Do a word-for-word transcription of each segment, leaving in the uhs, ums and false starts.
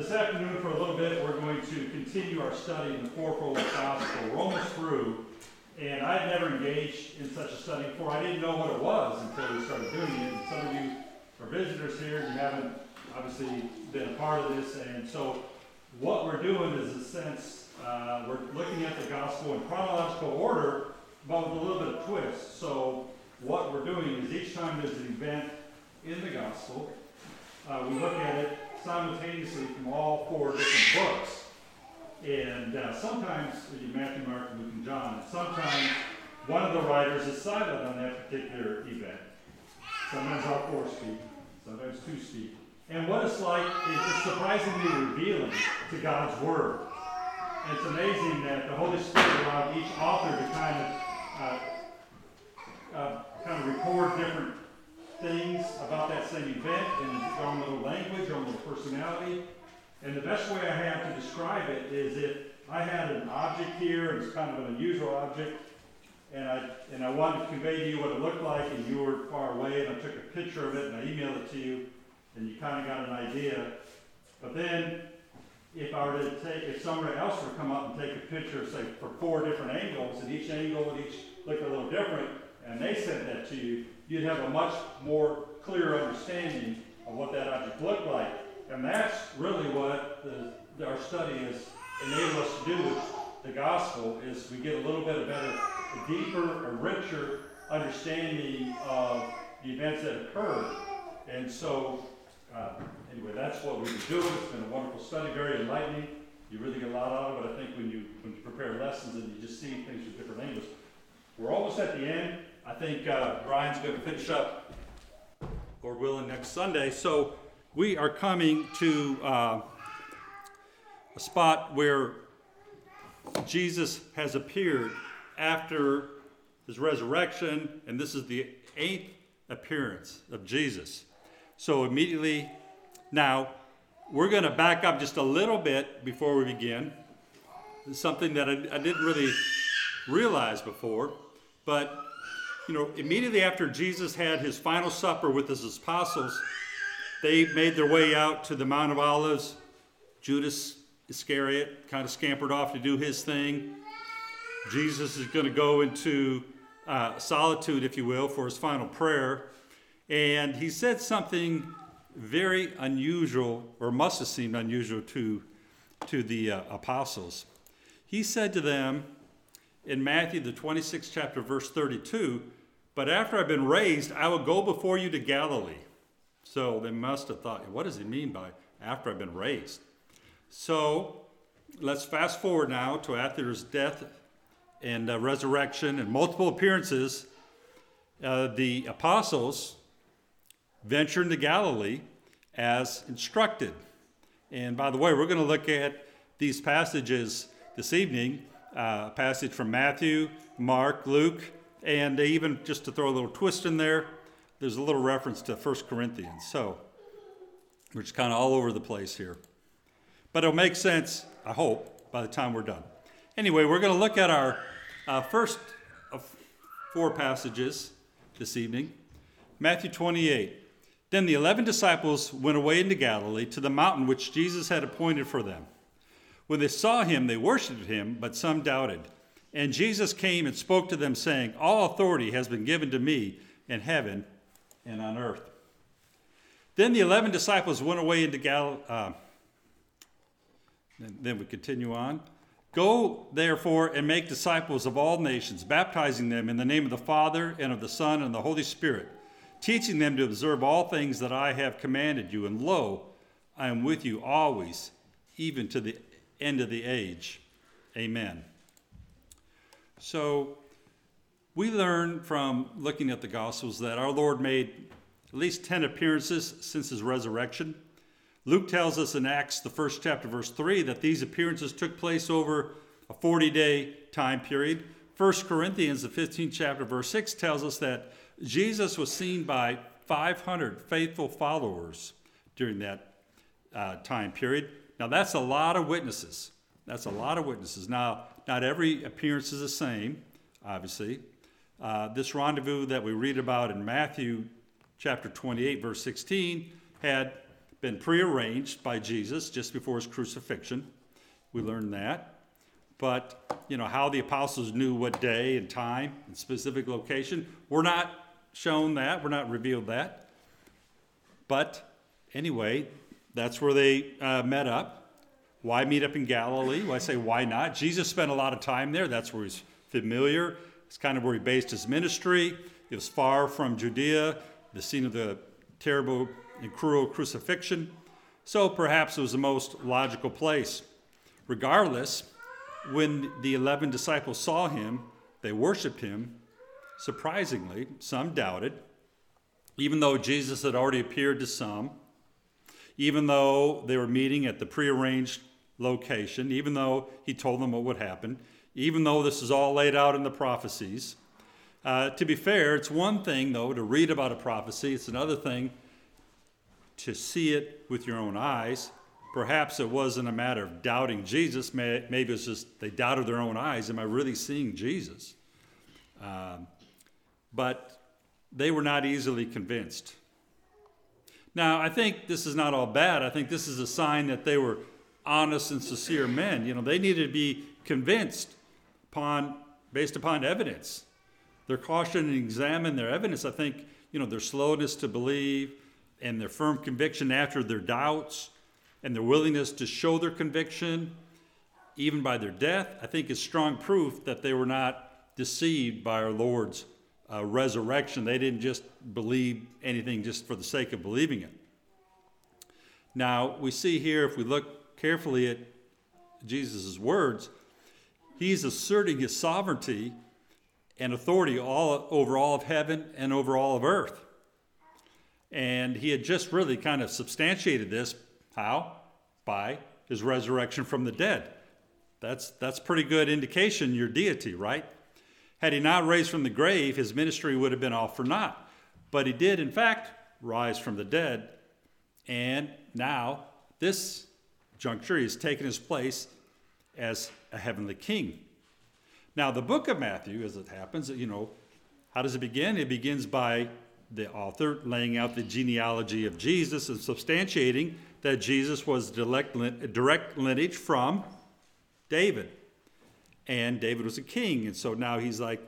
This afternoon, for a little bit, we're going to continue our study in the fourfold gospel. We're almost through, and I had never engaged in such a study before. I didn't know what it was until we started doing it. And some of you are visitors here, and you haven't obviously been a part of this. And so what we're doing is, in a sense, uh, we're looking at the gospel in chronological order, but with a little bit of twist. So what we're doing is each time there's an event in the gospel, uh, we look at it simultaneously from all four different books. And uh, sometimes, Matthew, Mark, Luke, and John, and sometimes one of the writers is silent on that particular event. Sometimes all four speak, sometimes two speak. And what it's like is it's surprisingly revealing to God's Word. And it's amazing that the Holy Spirit allowed each author to kind of uh, uh, kind of record different things about that same event in their own little language, their own little personality. And the best way I have to describe it is if I had an object here, and it's kind of an unusual object, and I and I wanted to convey to you what it looked like, and you were far away, and I took a picture of it, and I emailed it to you, and you kind of got an idea. But then, if I were to take, if somebody else were to come up and take a picture, say, for four different angles, and each angle would each look a little different, and they sent that to you, you'd have a much more clear understanding of what that object looked like. And that's really what the, our study has enabled us to do with the gospel, is we get a little bit of better, a deeper, a richer understanding of the events that occurred. And so, uh, anyway, that's what we've been doing. It's been a wonderful study, very enlightening. You really get a lot out of it. I think when you when you prepare lessons and you just see things from different angles. We're almost at the end. I think uh, Brian's going to finish up, Lord willing, next Sunday. So we are coming to uh, a spot where Jesus has appeared after his resurrection, and this is the eighth appearance of Jesus. So immediately now, we're going to back up just a little bit before we begin. It's something that I, I didn't really realize before, but you know, immediately after Jesus had his final supper with his apostles, they made their way out to the Mount of Olives. Judas Iscariot kind of scampered off to do his thing. Jesus is going to go into uh, solitude, if you will, for his final prayer. And he said something very unusual, or must have seemed unusual to, to the uh, apostles. He said to them in Matthew, the twenty-sixth chapter, verse thirty-two, "But after I've been raised, I will go before you to Galilee." So they must have thought, what does he mean by after I've been raised? So let's fast forward now to after his death and uh, resurrection and multiple appearances. Uh, the apostles venture into Galilee as instructed. And by the way, we're going to look at these passages this evening, uh, a passage from Matthew, Mark, Luke, and even just to throw a little twist in there, there's a little reference to First Corinthians. So we're just kind of all over the place here. But it'll make sense, I hope, by the time we're done. Anyway, we're going to look at our uh, first of four passages this evening. Matthew twenty-eight. "Then the eleven disciples went away into Galilee to the mountain which Jesus had appointed for them. When they saw him, they worshipped him, but some doubted. And Jesus came and spoke to them, saying, 'All authority has been given to me in heaven and on earth.' Then the eleven disciples went away into Galilee." Uh, then we continue on. "Go, therefore, and make disciples of all nations, baptizing them in the name of the Father and of the Son and the Holy Spirit, teaching them to observe all things that I have commanded you. And lo, I am with you always, even to the end of the age. Amen." So we learn from looking at the Gospels that our Lord made at least ten appearances since his resurrection. Luke tells us in Acts, the first chapter, verse three, that these appearances took place over a forty-day time period. First Corinthians, the fifteenth chapter, verse six, tells us that Jesus was seen by five hundred faithful followers during that uh, time period. Now, that's a lot of witnesses. That's a lot of witnesses. Now, not every appearance is the same, obviously. Uh, this rendezvous that we read about in Matthew chapter twenty-eight, verse sixteen, had been prearranged by Jesus just before his crucifixion. We learned that. But, you know, how the apostles knew what day and time and specific location, we're not shown that. We're not revealed that. But anyway, that's where they uh, met up. Why meet up in Galilee? Well, I say, why not? Jesus spent a lot of time there. That's where he's familiar. It's kind of where he based his ministry. It was far from Judea, the scene of the terrible and cruel crucifixion. So perhaps it was the most logical place. Regardless, when the eleven disciples saw him, they worshiped him. Surprisingly, some doubted, even though Jesus had already appeared to some, even though they were meeting at the prearranged location, even though he told them what would happen, even though this is all laid out in the prophecies. Uh, to be fair, it's one thing, though, to read about a prophecy. It's another thing to see it with your own eyes. Perhaps it wasn't a matter of doubting Jesus. Maybe it's just they doubted their own eyes. Am I really seeing Jesus? Um, but they were not easily convinced. Now, I think this is not all bad. I think this is a sign that they were honest and sincere men. You know, they needed to be convinced upon, based upon evidence. Their caution and examine their evidence, I think, you know, their slowness to believe and their firm conviction after their doubts and their willingness to show their conviction, even by their death, I think is strong proof that they were not deceived by our Lord's uh, resurrection. They didn't just believe anything just for the sake of believing it. Now, we see here, if we look carefully at Jesus' words, he's asserting his sovereignty and authority all over all of heaven and over all of earth. And he had just really kind of substantiated this. How? By his resurrection from the dead. That's that's pretty good indication your deity, right? Had he not raised from the grave, his ministry would have been all for naught. But he did, in fact, rise from the dead. And now, this juncture, he has taken his place as a heavenly king. Now, the book of Matthew, as it happens, you know, how does it begin? It begins by the author laying out the genealogy of Jesus and substantiating that Jesus was direct, direct lineage from David. And David was a king, and so now he's like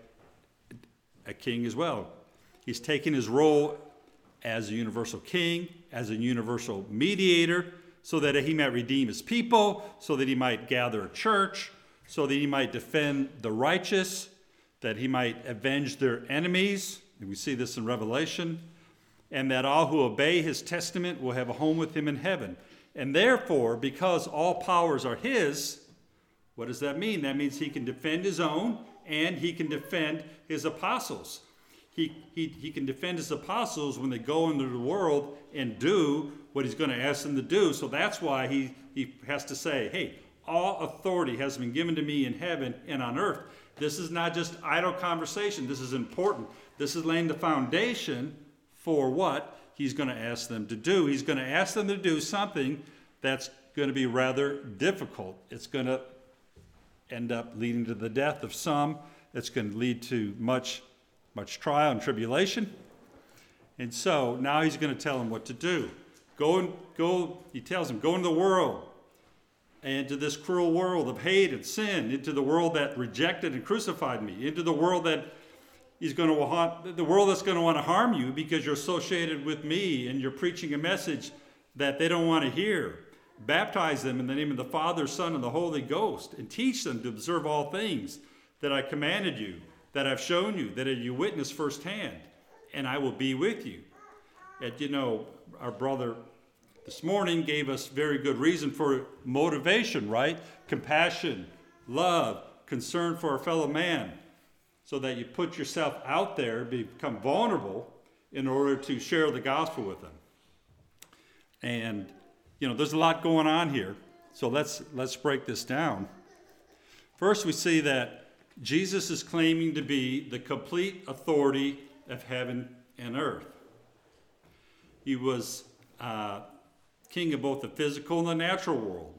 a king as well. He's taken his role as a universal king, as a universal mediator, so that he might redeem his people, so that he might gather a church, so that he might defend the righteous, that he might avenge their enemies, and we see this in Revelation, and that all who obey his testament will have a home with him in heaven. And therefore, because all powers are his, what does that mean? That means he can defend his own, and he can defend his apostles. He, he, he can defend his apostles when they go into the world and do what he's going to ask them to do. So that's why he, he has to say, hey, all authority has been given to me in heaven and on earth. This is not just idle conversation. This is important. This is laying the foundation for what he's going to ask them to do. He's going to ask them to do something that's going to be rather difficult. It's going to end up leading to the death of some. It's going to lead to much, much trial and tribulation. And so now he's going to tell them what to do. Go and go, he tells them, go into the world, and into this cruel world of hate and sin, into the world that rejected and crucified me, into the world that he's going to want, the world that's going to want to harm you because you're associated with me and you're preaching a message that they don't want to hear. Baptize them in the name of the Father, Son, and the Holy Ghost, and teach them to observe all things that I commanded you, that I've shown you, that you witness firsthand, and I will be with you. And you know, our brother this morning gave us very good reason for motivation, right? Compassion, love, concern for our fellow man, so that you put yourself out there, become vulnerable in order to share the gospel with them. And, you know, there's a lot going on here. So let's let's break this down. First, we see that Jesus is claiming to be the complete authority of heaven and earth. He was uh, king of both the physical and the natural world.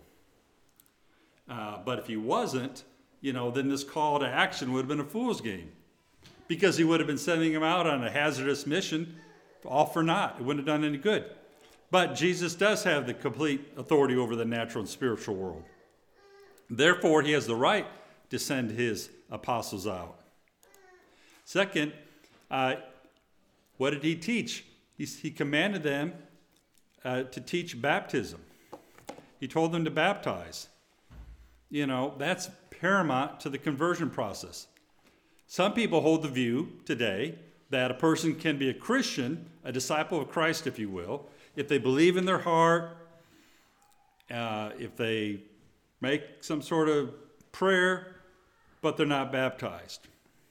Uh, but if he wasn't, you know, then this call to action would have been a fool's game, because he would have been sending him out on a hazardous mission, all for naught. It wouldn't have done any good. But Jesus does have the complete authority over the natural and spiritual world. Therefore, he has the right to send his apostles out. Second, uh, what did he teach? He, he commanded them uh, to teach baptism. He told them to baptize. You know, that's paramount to the conversion process. Some people hold the view today that a person can be a Christian, a disciple of Christ, if you will, if they believe in their heart, uh, if they make some sort of prayer, but they're not baptized.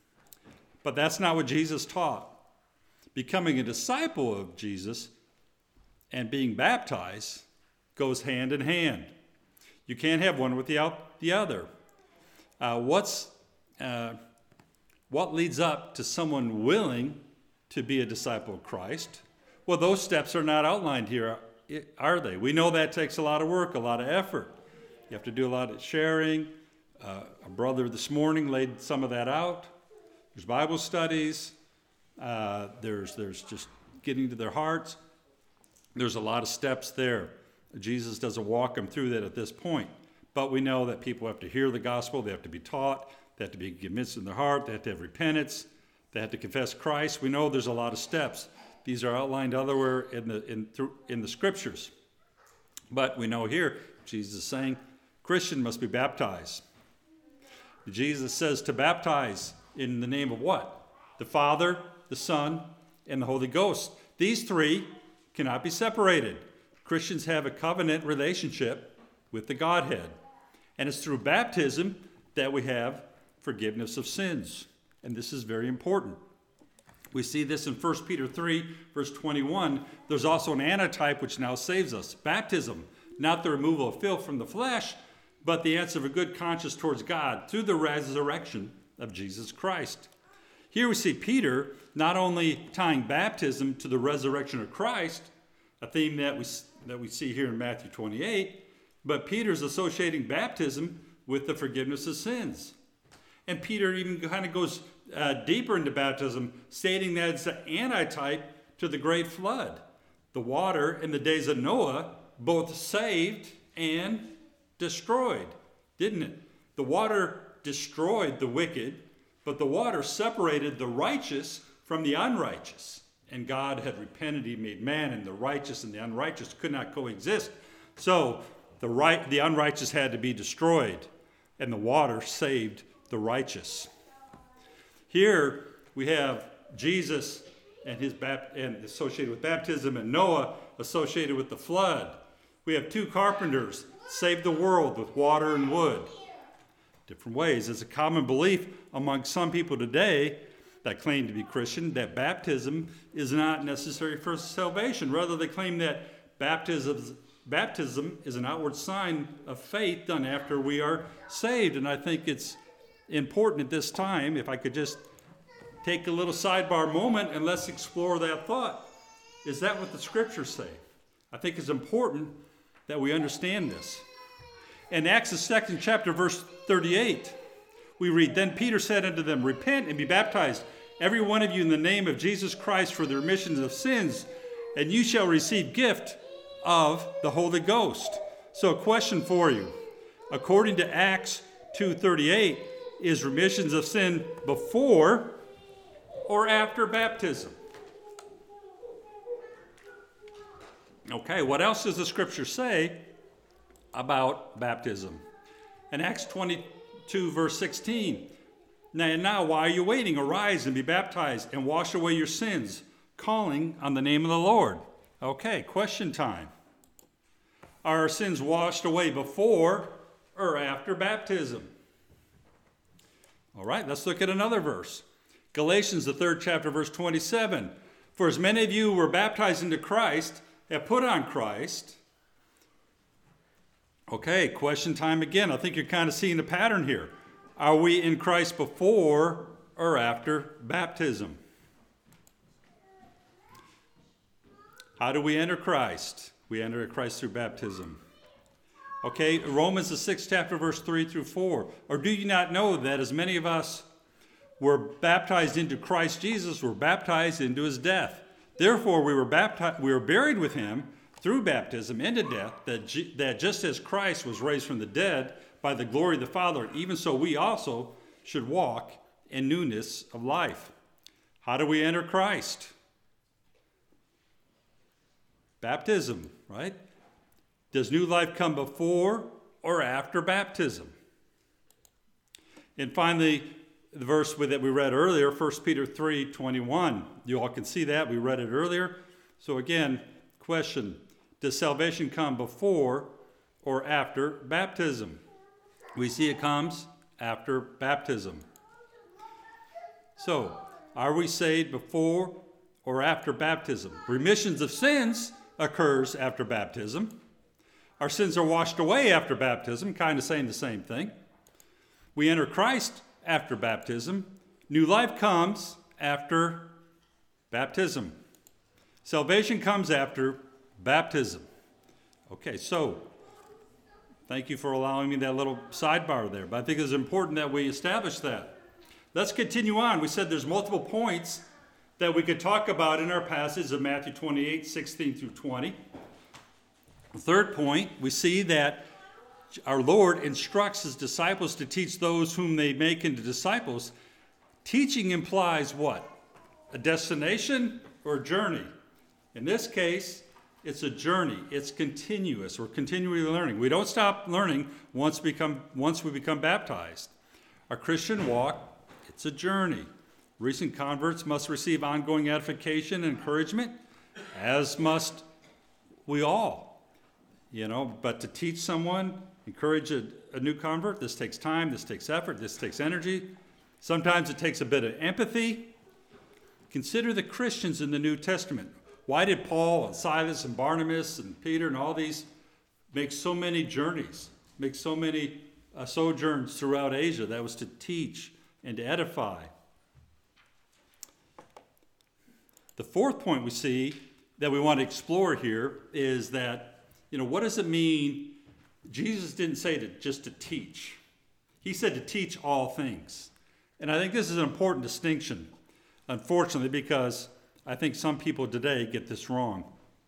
But that's not what Jesus taught. Becoming a disciple of Jesus and being baptized goes hand in hand. You can't have one without the other. Uh, what's uh, what leads up to someone willing to be a disciple of Christ? Well, those steps are not outlined here, are they? We know that takes a lot of work, a lot of effort. You have to do a lot of sharing. Uh, a brother this morning laid some of that out. There's Bible studies. Uh, there's there's just getting to their hearts. There's a lot of steps there. Jesus doesn't walk them through that at this point. But we know that people have to hear the gospel. They have to be taught. They have to be convinced in their heart. They have to have repentance. They have to confess Christ. We know there's a lot of steps. These are outlined elsewhere in the in, through, in the scriptures. But we know here, Jesus is saying, Christian must be baptized. Jesus says to baptize in the name of what? The Father, the Son, and the Holy Ghost. These three cannot be separated. Christians have a covenant relationship with the Godhead. And it's through baptism that we have forgiveness of sins. And this is very important. We see this in First Peter three, verse twenty-one. There's also an antitype which now saves us. Baptism, not the removal of filth from the flesh, but the answer of a good conscience towards God through the resurrection of Jesus Christ. Here we see Peter not only tying baptism to the resurrection of Christ, a theme that we, that we see here in Matthew twenty-eight, but Peter's associating baptism with the forgiveness of sins. And Peter even kind of goes uh, deeper into baptism, stating that it's an antitype to the great flood. The water in the days of Noah both saved and destroyed, didn't it? The water destroyed the wicked, but the water separated the righteous from the unrighteous. And God had repented, he made man, and the righteous and the unrighteous could not coexist. So the right, the unrighteous had to be destroyed, and the water saved the righteous. Here we have Jesus and his bap- and associated with baptism, and Noah associated with the flood. We have two carpenters saved the world with water and wood. Different ways. It's a common belief among some people today that claim to be Christian that baptism is not necessary for salvation. Rather, they claim that baptism, baptism is an outward sign of faith done after we are saved. And I think it's important at this time, if I could just take a little sidebar moment and let's explore that thought. Is that what the scriptures say? I think it's important that we understand this. In Acts the second chapter, verse thirty-eight, we read, Then Peter said unto them, Repent and be baptized, every one of you in the name of Jesus Christ for the remission of sins, and you shall receive gift of the Holy Ghost. So a question for you. According to Acts two thirty-eight, is remissions of sin before or after baptism? Okay, what else does the scripture say about baptism? In Acts twenty-two, verse sixteen, now, now, why are you waiting? Arise and be baptized and wash away your sins, calling on the name of the Lord. Okay, question time. Are our sins washed away before or after baptism? All right, let's look at another verse. Galatians, the third chapter, verse twenty-seven. For as many of you who were baptized into Christ have put on Christ. Okay, question time again. I think you're kind of seeing a pattern here. Are we in Christ before or after baptism? How do we enter Christ? We enter Christ through baptism. Okay, Romans the sixth chapter, verse three through four. Or do you not know that as many of us were baptized into Christ Jesus, were baptized into his death? Therefore we were baptized, we were buried with him through baptism into death, that, G- that just as Christ was raised from the dead by the glory of the Father, even so we also should walk in newness of life. How do we enter Christ? Baptism, right? Does new life come before or after baptism? And finally, the verse that we read earlier, First Peter three twenty-one. You all can see that. We read it earlier. So again, question, does salvation come before or after baptism? We see it comes after baptism. So, are we saved before or after baptism? Remissions of sins occurs after baptism. Our sins are washed away after baptism, kind of saying the same thing. We enter Christ after baptism. New life comes after baptism. Salvation comes after baptism. Okay, so thank you for allowing me that little sidebar there, but I think it's important that we establish that. Let's continue on. We said there's multiple points that we could talk about in our passage of Matthew twenty-eight, sixteen through twenty. The third point, we see that our Lord instructs his disciples to teach those whom they make into disciples. Teaching implies what? A destination or a journey? In this case, it's a journey. It's continuous. We're continually learning. We don't stop learning once, become, once we become baptized. Our Christian walk, it's a journey. Recent converts must receive ongoing edification and encouragement, as must we all. You know, but to teach someone, encourage a, a new convert, this takes time, this takes effort, this takes energy. Sometimes it takes a bit of empathy. Consider the Christians in the New Testament. Why did Paul and Silas and Barnabas and Peter and all these make so many journeys, make so many uh, sojourns throughout Asia? That was to teach and to edify. The fourth point we see that we want to explore here is that, you know, what does it mean? Jesus didn't say to just to teach. He said to teach all things. And I think this is an important distinction, unfortunately, because I think some people today get this wrong.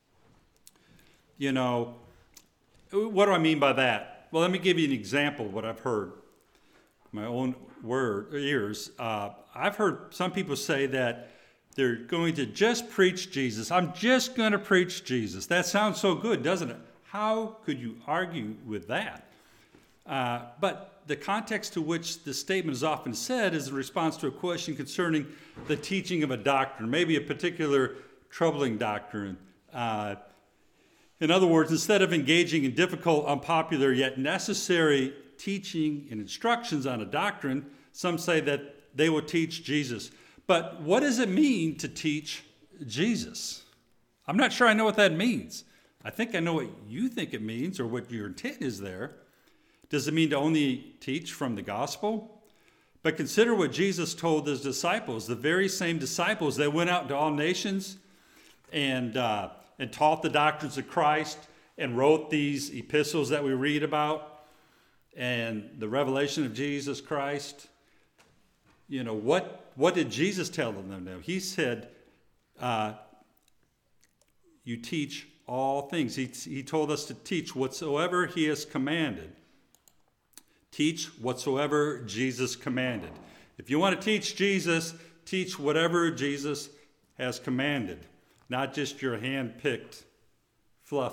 You know, what do I mean by that? Well, let me give you an example of what I've heard. My own word, ears. Uh, I've heard some people say that they're going to just preach Jesus. I'm just going to preach Jesus. That sounds so good, doesn't it? How could you argue with that? Uh, but the context to which the statement is often said is in response to a question concerning the teaching of a doctrine, maybe a particular troubling doctrine. Uh, in other words, instead of engaging in difficult, unpopular, yet necessary teaching and instructions on a doctrine, some say that they will teach Jesus. But what does it mean to teach Jesus? I'm not sure I know what that means. I think I know what you think it means or what your intent is there. Does it mean to only teach from the gospel? But consider what Jesus told his disciples, the very same disciples that went out into all nations and, uh, and taught the doctrines of Christ and wrote these epistles that we read about and the revelation of Jesus Christ. You know, what, what did Jesus tell them? He said, uh, you teach all things. He, he told us to teach whatsoever he has commanded. Teach whatsoever Jesus commanded. If you want to teach Jesus, teach whatever Jesus has commanded, not just your hand-picked fluff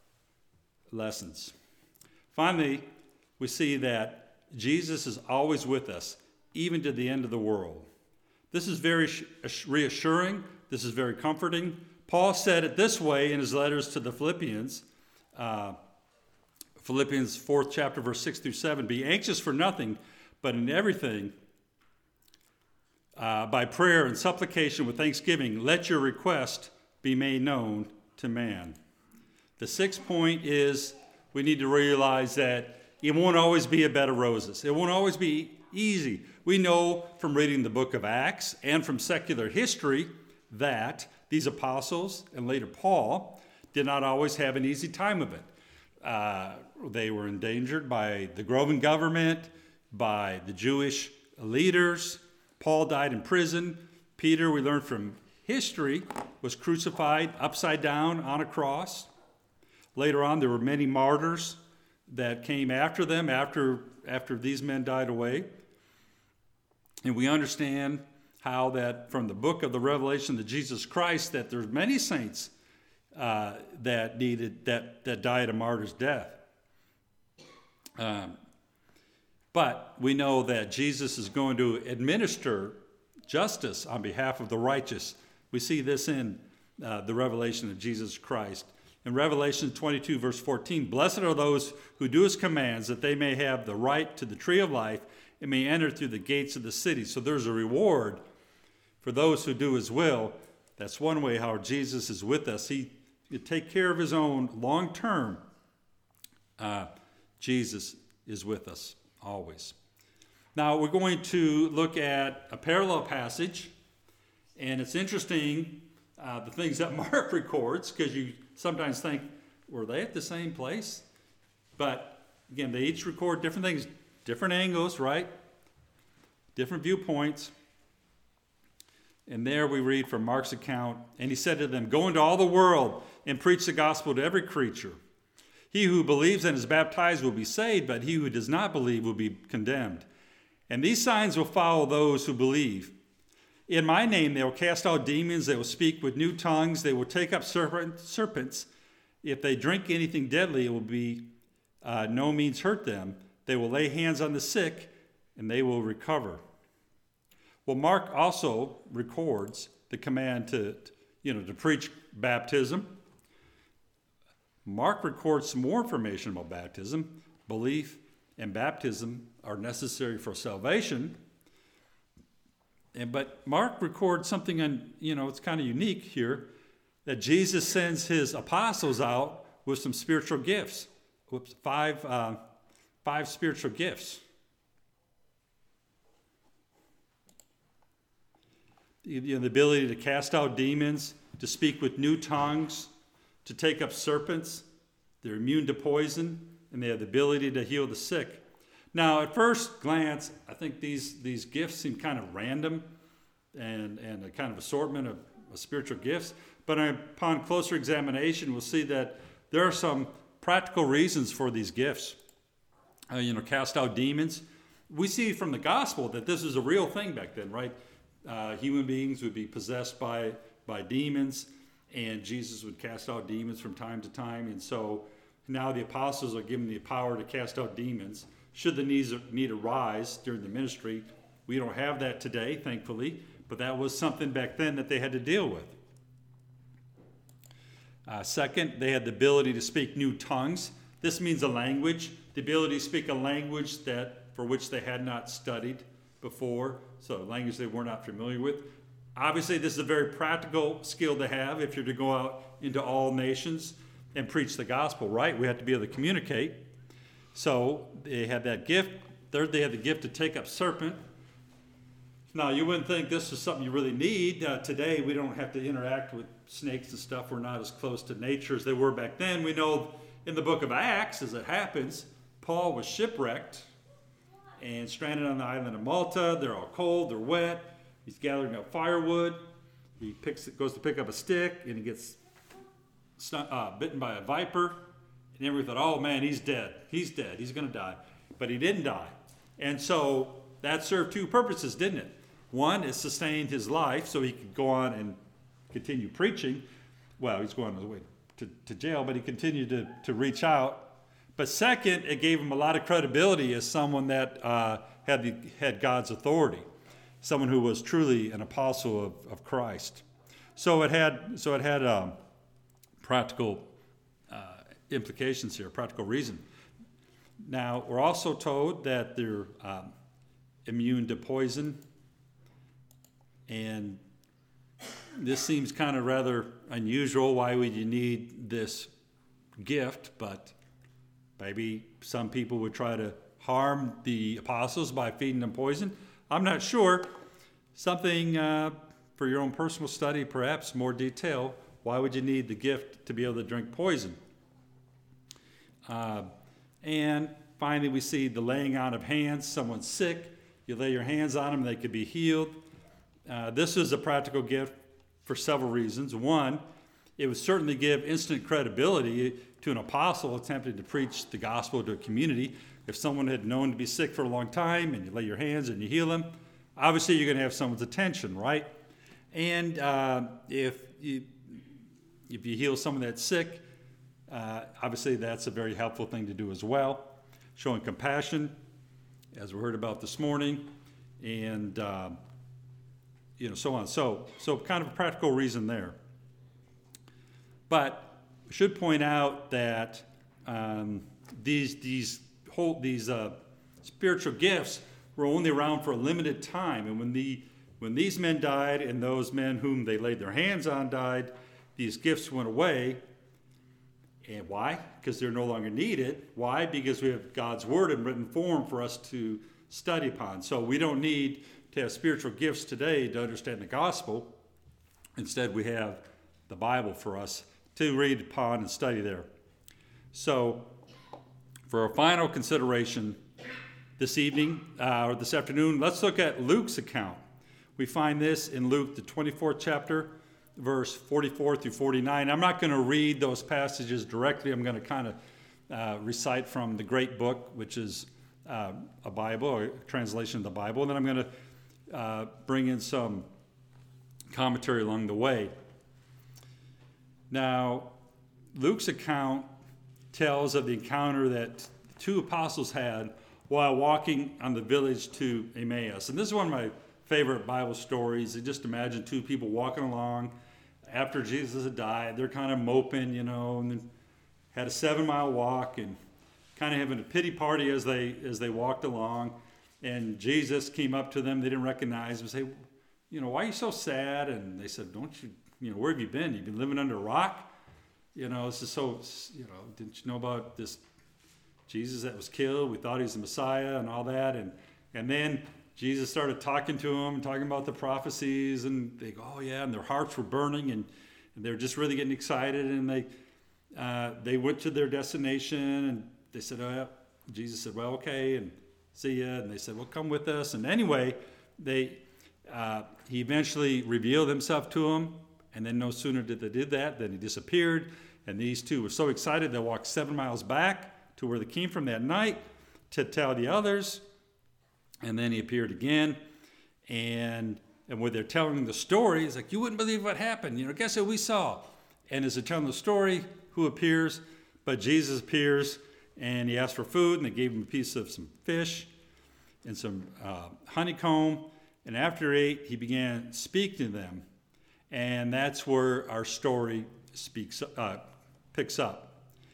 lessons. Finally, we see that Jesus is always with us, even to the end of the world. This is very reassuring. This is very comforting. Paul said it this way in his letters to the Philippians, uh, Philippians fourth chapter, verse six through seven. Be anxious for nothing, but in everything, uh, by prayer and supplication with thanksgiving, let your request be made known to man. The sixth point is we need to realize that it won't always be a bed of roses. It won't always be easy. We know from reading the book of Acts and from secular history that these apostles, and later Paul, did not always have an easy time of it. Uh, they were endangered by the Roman government, by the Jewish leaders. Paul died in prison. Peter, we learned from history, was crucified upside down on a cross. Later on, there were many martyrs that came after them, after, after these men died away. And we understand how that from the book of the Revelation of Jesus Christ, that there's many saints uh, that needed, that, that died a martyr's death. Um, but we know that Jesus is going to administer justice on behalf of the righteous. We see this in uh, the revelation of Jesus Christ. In Revelation twenty-two, verse fourteen, blessed are those who do his commands, that they may have the right to the tree of life and may enter through the gates of the city. So there's a reward for those who do his will. That's one way how Jesus is with us. He will take care of his own long term. Uh, Jesus is with us always. Now we're going to look at a parallel passage, and it's interesting uh, the things that Mark records, because you sometimes think, were they at the same place? But again, they each record different things, different angles, right? Different viewpoints. And there we read from Mark's account, and he said to them, go into all the world and preach the gospel to every creature. He who believes and is baptized will be saved, but he who does not believe will be condemned. And these signs will follow those who believe. In my name they will cast out demons, they will speak with new tongues, they will take up serpent, serpents. If they drink anything deadly, it will be uh, no means hurt them. They will lay hands on the sick, and they will recover. Well, Mark also records the command to, you know, to preach baptism. Mark records some more information about baptism. Belief and baptism are necessary for salvation. And, but Mark records something, on, you know, it's kind of unique here, that Jesus sends his apostles out with some spiritual gifts. Whoops, five, uh, five spiritual gifts. You know, the ability to cast out demons, to speak with new tongues, to take up serpents. They're immune to poison, and they have the ability to heal the sick. Now, at first glance, I think these, these gifts seem kind of random and, and a kind of assortment of, of spiritual gifts. But upon closer examination, we'll see that there are some practical reasons for these gifts. Uh, you know, cast out demons. We see from the gospel that this is a real thing back then, right? Uh, human beings would be possessed by, by demons, and Jesus would cast out demons from time to time. And so now the apostles are given the power to cast out demons. Should the needs, need arise during the ministry, we don't have that today, thankfully, but that was something back then that they had to deal with. Uh, second, they had the ability to speak new tongues. This means a language, the ability to speak a language that for which they had not studied before, so a language they were not familiar with. Obviously, this is a very practical skill to have if you're to go out into all nations and preach the gospel, right? We have to be able to communicate. So they had that gift. Third, they had the gift to take up serpent. Now, you wouldn't think this is something you really need. Uh, today, we don't have to interact with snakes and stuff. We're not as close to nature as they were back then. We know in the book of Acts, as it happens, Paul was shipwrecked and stranded on the island of Malta. They're all cold, they're wet. He's gathering up firewood. He picks, goes to pick up a stick, and he gets uh, bitten by a viper. And everybody thought, oh man, he's dead. He's dead. He's going to die. But he didn't die. And so that served two purposes, didn't it? One, it sustained his life so he could go on and continue preaching. Well, he's going on his way to, to jail, but he continued to, to reach out. But second, it gave him a lot of credibility as someone that uh, had, the, had God's authority, someone who was truly an apostle of, of Christ. So it had, so it had um, practical implications here, practical reason. Now, we're also told that they're um, immune to poison, and this seems kind of rather unusual. Why would you need this gift? But maybe some people would try to harm the apostles by feeding them poison. I'm not sure. Something uh, for your own personal study, perhaps more detail. Why would you need the gift to be able to drink poison? Uh, and finally, we see the laying on of hands. Someone's sick, you lay your hands on them, they could be healed. Uh, this is a practical gift for several reasons. One, it would certainly give instant credibility. to an apostle attempting to preach the gospel to a community. If someone had known to be sick for a long time and you lay your hands and you heal them, obviously you're going to have someone's attention, right? And uh, if you if you heal someone that's sick, uh, obviously that's a very helpful thing to do as well. Showing compassion, as we heard about this morning, and uh, you know, so on. So, so kind of a practical reason there. But I should point out that um, these these whole these uh, spiritual gifts were only around for a limited time, and when the when these men died and those men whom they laid their hands on died, these gifts went away. And why? Because they're no longer needed. Why? Because we have God's word in written form for us to study upon. So we don't need to have spiritual gifts today to understand the gospel. Instead, we have the Bible for us to read upon and study there. So for our final consideration this evening, uh, or this afternoon, let's look at Luke's account. We find this in Luke, the twenty-fourth chapter, verse forty-four through forty-nine. I'm not going to read those passages directly. I'm going to kind of uh, recite from the Great Book, which is uh, a Bible, or a translation of the Bible. And then I'm going to uh, bring in some commentary along the way. Now, Luke's account tells of the encounter that two apostles had while walking on the village to Emmaus. And this is one of my favorite Bible stories. You just imagine two people walking along after Jesus had died. They're kind of moping, you know, and then had a seven-mile walk and kind of having a pity party as they as they walked along. And Jesus came up to them. They didn't recognize him. Say, you know, why are you so sad? And they said, don't you, you know, where have you been? You've been living under a rock? You know, this is so, you know, didn't you know about this Jesus that was killed? We thought he was the Messiah and all that. And and then Jesus started talking to them, talking about the prophecies, and they go, oh yeah, and their hearts were burning, and, and they were just really getting excited, and they uh, they went to their destination, and they said, oh yeah, Jesus said, well, okay, and see ya, and they said, well, come with us, and anyway, they uh, he eventually revealed himself to them, and then no sooner did they did that, than he disappeared, and these two were so excited, they walked seven miles back to where they came from that night to tell the others. And then he appeared again, and and when they're telling the story, it's like, you wouldn't believe what happened. You know, guess what we saw? And as they're telling the story, who appears? But Jesus appears, and he asked for food, and they gave him a piece of some fish and some uh, honeycomb. And after he ate, he began speaking to them, and that's where our story speaks uh, picks up.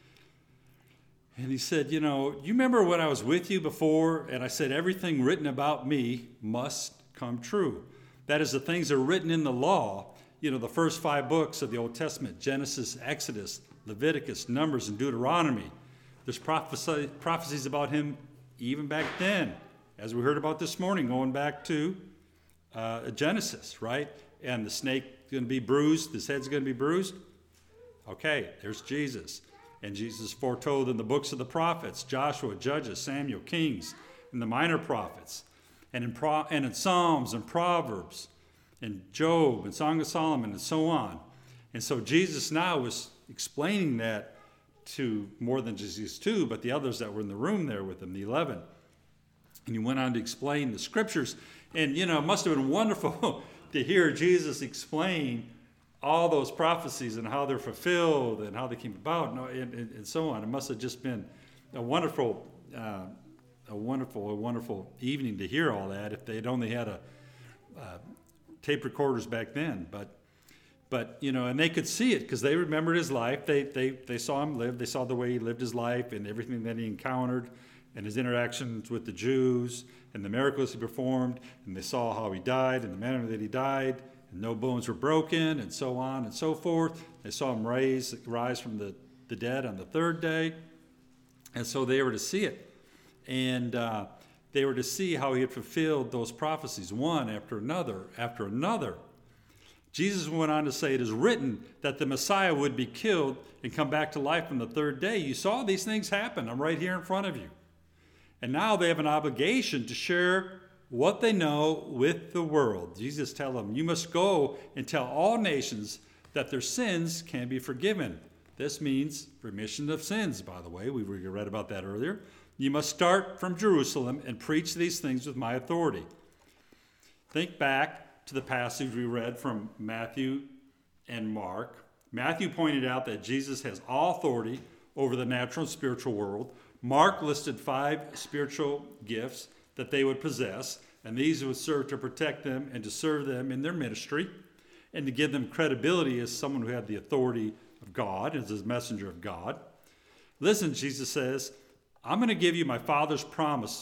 And he said, you know, you remember when I was with you before, and I said everything written about me must come true. That is, the things that are written in the law, you know, the first five books of the Old Testament, Genesis, Exodus, Leviticus, Numbers, and Deuteronomy. There's prophecy, prophecies about him even back then, as we heard about this morning, going back to uh, Genesis, right? And the snake going to be bruised, his head's going to be bruised. Okay, there's Jesus. And Jesus foretold in the books of the prophets, Joshua, Judges, Samuel, Kings, and the minor prophets, and in, Pro- and in Psalms and Proverbs, and Job, and Song of Solomon, and so on. And so Jesus now was explaining that to more than just these two, but the others that were in the room there with him, the eleven. And he went on to explain the scriptures. And, you know, it must have been wonderful to hear Jesus explain all those prophecies and how they're fulfilled and how they came about and, and, and so on. It must have just been a wonderful, uh, a wonderful, a wonderful evening to hear all that if they'd only had a uh, tape recorders back then. But, but you know, and they could see it because they remembered his life. They, they, they saw him live. They saw the way he lived his life and everything that he encountered and his interactions with the Jews and the miracles he performed. And they saw how he died and the manner that he died. And no bones were broken, and so on and so forth. They saw him rise, rise from the, the dead on the third day. And so they were to see it. And uh, they were to see how he had fulfilled those prophecies, one after another, after another. Jesus went on to say, it is written that the Messiah would be killed and come back to life on the third day. You saw these things happen. I'm right here in front of you. And now they have an obligation to share what they know with the world. Jesus tells them, you must go and tell all nations that their sins can be forgiven. This means remission of sins, by the way. We read about that earlier. You must start from Jerusalem and preach these things with my authority. Think back to the passage we read from Matthew and Mark. Matthew pointed out that Jesus has all authority over the natural and spiritual world. Mark listed five spiritual gifts that they would possess, and these would serve to protect them and to serve them in their ministry and to give them credibility as someone who had the authority of God, as a messenger of God. Listen, Jesus says, I'm going to give you my Father's promise.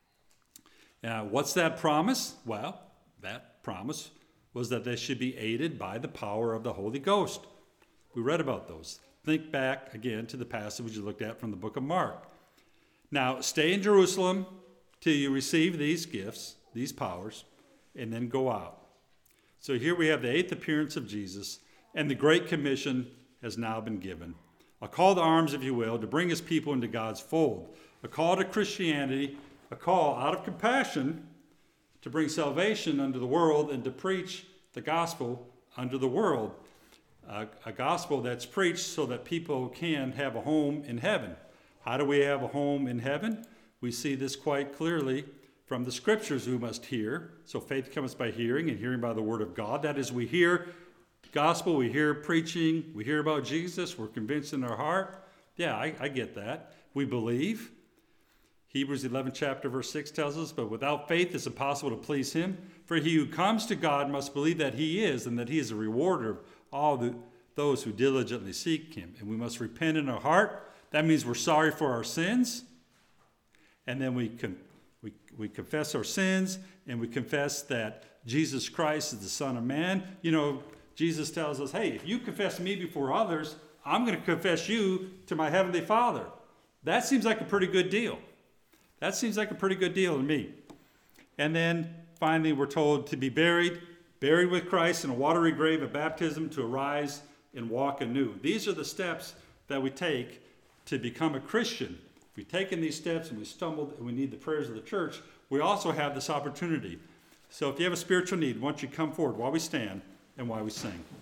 Now, what's that promise? Well, that promise was that they should be aided by the power of the Holy Ghost. We read about those. Think back again to the passage we looked at from the book of Mark. Now, stay in Jerusalem till you receive these gifts, these powers, and then go out. So here we have the eighth appearance of Jesus, and the Great Commission has now been given. A call to arms, if you will, to bring his people into God's fold. A call to Christianity, a call out of compassion to bring salvation unto the world and to preach the gospel unto the world. Uh, a gospel that's preached so that people can have a home in heaven. How do we have a home in heaven? We see this quite clearly from the scriptures we must hear. So faith comes by hearing, and hearing by the word of God. That is, we hear the gospel, we hear preaching, we hear about Jesus, we're convinced in our heart. Yeah, I, I get that. We believe. Hebrews eleven chapter verse six tells us, but without faith it's impossible to please him. For he who comes to God must believe that he is, and that he is a rewarder of all the, those who diligently seek him. And we must repent in our heart. That means we're sorry for our sins. And then we, con- we, we confess our sins, and we confess that Jesus Christ is the Son of Man. You know, Jesus tells us, hey, if you confess me before others, I'm going to confess you to my heavenly Father. That seems like a pretty good deal. That seems like a pretty good deal to me. And then finally we're told to be buried, buried with Christ in a watery grave of baptism, to arise and walk anew. These are the steps that we take to become a Christian. If we've taken these steps and we stumbled and we need the prayers of the church, we also have this opportunity. So if you have a spiritual need, why don't you come forward while we stand and while we sing.